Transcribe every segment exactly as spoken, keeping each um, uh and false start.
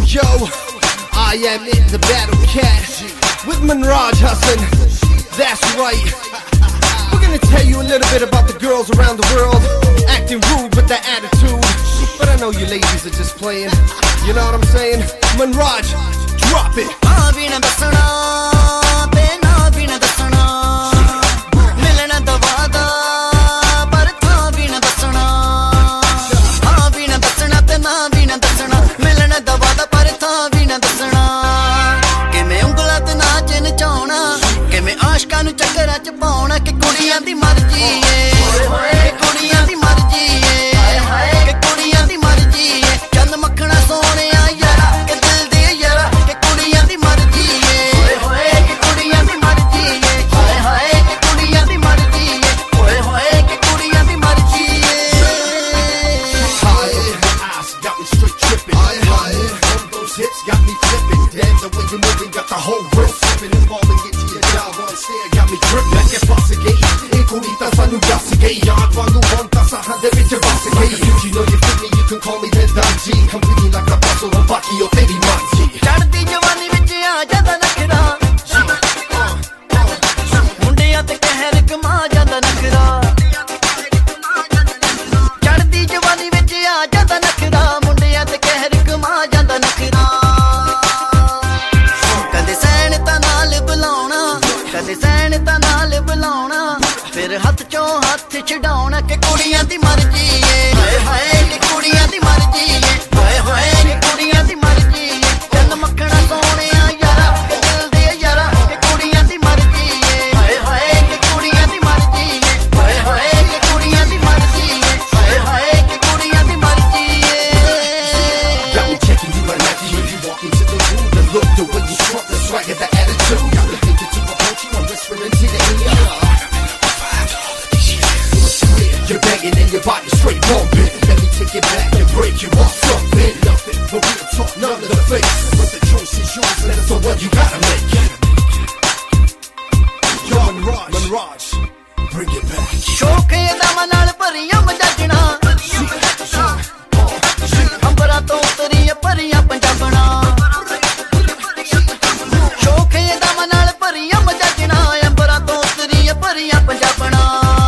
Yo, I am in the battle cat with Manraj Hassan. That's right. We're gonna tell you a little bit about the girls around the world acting rude with that attitude. But I know you ladies are just playing. You know what I'm saying? Manraj, drop it. ਆਸ਼ਕਾਂ ਨੂੰ ਚੱਕਰਾਂ ਚ ਪਾਉਣਾ ਕਿ ਕੁੜੀਆਂ ਦੀ ਮਰਜ਼ੀ ਏ ਓਏ ਕੁੜੀਆਂ ਦੀ ਮਰਜ਼ੀ ਏ ਹਾਏ ਹਾਏ ਕਿ ਕੁੜੀਆਂ ਦੀ ਮਰਜ਼ੀ ਏ ਚੰਦ ਮੱਖਣਾ ਸੋਹਣਿਆ ਯਾਰਾ ਕਿ ਦਿਲ ਦੇ ਯਾਰਾ ਕਿ ਕੁੜੀਆਂ ਦੀ ਮਰਜ਼ੀ ਏ ਓਏ ਹੋਏ ਕਿ ਕੁੜੀਆਂ ਦੀ ਮਰਜ਼ੀ ਏ ਹਾਏ ਹਾਏ ਕਿ ਕੁੜੀਆਂ ਦੀ ਮਰਜ਼ੀ ਏ ਓਏ ਹੋਏ ਕਿ ਕੁੜੀਆਂ ਦੀ ਮਰਜ਼ੀ ਏ High eyes got me straight tripping. High on those hips got me flipping. Damn the way you moving got the whole world slipping and falling into your job on stage got me tripping. Like a boss gay, e kunita sanu gas gay. Yard quando monta sa hande ਵਿੱਚ ਬਸ ਗਈ. You know you feel me, you can call me the Danji. Completely like a puzzle on ਬਾਕੀ ਉਹ ਤੇਰੀ ਮਰਜ਼ੀ. ਚੜ੍ਹਦੀ ਜਵਾਨੀ ਵਿੱਚ ਆ ਜਾਂਦਾ ਨਖਰਾ ਮੁੰਡਿਆਂ ਤੇ ਕਹਿਰ ਕਮਾ ਜਾਂਦਾ ਨਖਰਾ ਚੜ੍ਹਦੀ ਜਵਾਨੀ ਵਿੱਚ ਆ ਜਾਂਦਾ ਨਖਰਾ ਮੁੰਡਿਆਂ ਤੇ ਕਹਿਰ ਕਮਾ ਜਾਂਦਾ ਨਖਰਾ ਕਦੇ ਸੈਣ ਤਾਂ ਨਾਲ ਬੁਲਾਉਣਾ ਕਦੇ ਸੈਣ ਤਾਂ ਨਾਲ ਬੁਲਾਉਣਾ ਫਿਰ ਹੱਥ ਚੋਂ ਹੱਥ ਛਡਾਉਣਾ ਕਿ ਕੁੜੀਆਂ ਦੀ ਮਰਜ਼ੀ ਏ ਹਾਏ ਹਾਏ ਕਿ ਕੁੜੀਆਂ ਦੀ ਮਰਜ਼ੀ ਏ ਹਾਏ ਹਾਏ ਕਿ ਕੁੜੀਆਂ ਦੀ ਮਰਜ਼ੀ ਏ ਚੰਨ ਮੱਖਣਾ ਸੋਹਣਿਆ ਯਾਰਾ ਕਿ ਦਿਲ ਦੇ ਯਾਰਾ ਕਿ ਕੁੜੀਆਂ ਦੀ ਮਰਜ਼ੀ ਏ ਹਾਏ ਹਾਏ ਕਿ ਕੁੜੀਆਂ ਦੀ ਮਰਜ਼ੀ ਏ ਹਾਏ ਹਾਏ ਕਿ ਕੁੜੀਆਂ ਦੀ ਮਰਜ਼ੀ ਏ ਹਾਏ ਹਾਏ ਕਿ ਕੁੜੀਆਂ ਦੀ ਮਰਜ਼ੀ ਏ Got me checking you right after you. You walk into the room, the look, the way you strut, the swagger, the attitude. Got me thinking to approach you, I'm whispering to the ear. You're banging and your body straight bumping. Let me take it back and break you off something. Nothing but real talk, none of the fakes. But the choice is yours, and it's the one you gotta make. Yo, Manraj, Manraj, bring it back. ਸ਼ੌਕ ਇਹਦਾ ਨਾਲ ਭਰੀਆਂ ਮਜਾਜਣਾ ਅੰਬਰਾਂ ਤੋਂ ਉਤਰੀਆਂ ਭਰੀਆਂ ਪੰਜਾਬਣਾ ਸ਼ੌਕ ਇਹਦਾ ਨਾਲ ਭਰੀਆਂ ਮਜਾਜਣਾ ਅੰਬਰਾਂ ਤੋਂ ਉਤਰੀਆਂ ਭਰੀਆਂ ਪੰਜਾਬਣਾ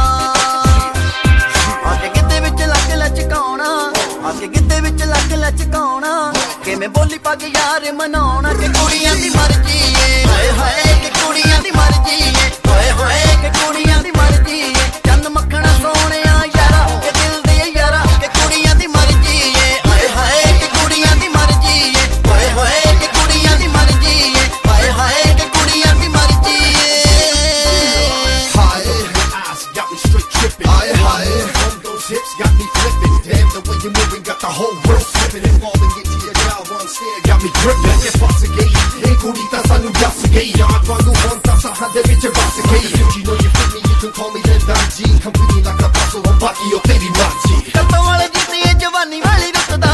ਆ ਕੇ ਗਿੱਧੇ ਵਿੱਚ ਲੱਕ ਲਚਕਾਉਣਾ ਆ ਕੇ ਗਿੱਧੇ ਵਿੱਚ ਲੱਕ ਲਚਕਾਉਣਾ ਕਿਵੇਂ ਬੋਲੀ ਪਾ ਕੇ ਯਾਰ ਮਨਾਉਣਾ ਕਿ ਕੁੜੀਆਂ ਦੀ ਮਰਜ਼ੀ ਏ ਹਾਏ ਹਾਏ ਕਿ ਕੁੜੀਆਂ ਦੀ ਮਰਜ਼ੀ ਏ ਹੋਏ ਹੋਏ ਕਿ ਕੁੜੀਆਂ ਦੀ ਮਰਜ਼ੀ ਏ ਚੰਦ ਮੱਖਣਾ ਸੋਹਣਿਆ ਯਾਰਾ ਕਿ ਦਿਲ ਦੇ ਯਾਰਾ ਕਿ ਕੁੜੀਆਂ ਦੀ ਮਰਜ਼ੀ ਏ ਹਾਏ ਹਾਏ ਕਿ ਕੁੜੀਆਂ ਦੀ ਮਰਜ਼ੀ ਏ ਹੋਏ ਹੋਏ ਕਿ ਕੁੜੀਆਂ ਦੀ ਮਰਜ਼ੀ ਏ ਹਾਏ ਹਾਏ ਕਿ ਕੁੜੀਆਂ ਦੀ ਮਰਜ਼ੀ ਏ High eyes got me straight tripping. High on those hips got me flipping. Damn the way you moving got the whole world slipping and falling into your job on stage got me gripping. Like a boss gay, e kunita sanu gas gay. Yard quando monta sa hande ਵਿੱਚ ਬਸ ਗਈ. You know you feel me, you can call me the Danji. Completely like a puzzle on ਬਾਕੀ ਉਹ ਤੇਰੀ ਮਰਜ਼ੀ. ਕੱਤੋਂ ਵਾਲੇ ਜਿੱਤੇ ਜਵਾਨੀ ਵਾਲੀ ਰੁੱਤ ਦਾ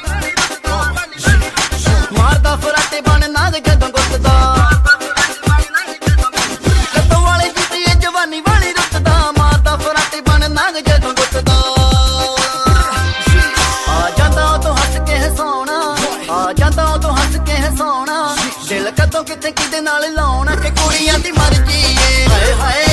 ਮਾਰਦਾ ਫਰਾਟੇ ਬਣ ਨਾਗ ਜਦੋਂ ਗੁੱਤਦਾ ਕੱਤੋਂ ਵਾਲੇ ਜਿੱਤੇ ਜਵਾਨੀ ਵਾਲੀ ਰੁੱਤ ਦਾ ਮਾਰਦਾ ਫਰਾਟੇ ਬਣ ਨਾਗ ਜਦੋਂ ਗੁੱਤਦਾ ਆ ਜਾਂਦਾ ਉਦੋਂ ਹੱਸ ਕੇ ਹਸਾਉਣਾ ਆ ਜਾਂਦਾ ਉਦੋਂ ਹੱਸ ਕੇ ਹਸਾਉਣਾ ਦਿਲ ਕਦੋਂ ਕਿੱਥੇ ਕਿਹਦੇ ਨਾਲ ਲਾਉਣਾ ਕਿ ਕੁੜੀਆਂ ਦੀ ਮਰਜ਼ੀ ਏ ਹਾਏ ਹਾਏ